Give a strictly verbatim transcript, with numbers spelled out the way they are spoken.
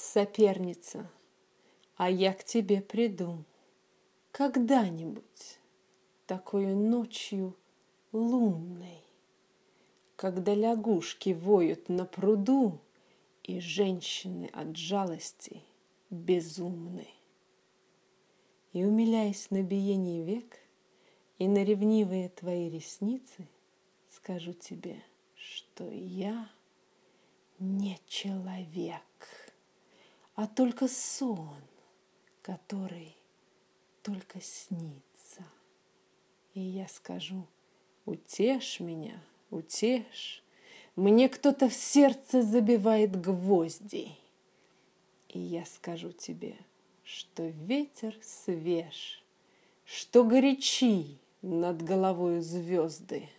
Соперница, а я к тебе приду когда-нибудь такою ночью лунной, когда лягушки воют на пруду и женщины от жалости безумны. И, умиляясь на биении век и на ревнивые твои ресницы, скажу тебе, что я не человек, а только сон, который только снится. И я скажу: утешь меня, утешь, мне кто-то в сердце забивает гвозди. И я скажу тебе, что ветер свеж, что горячи над головою звезды.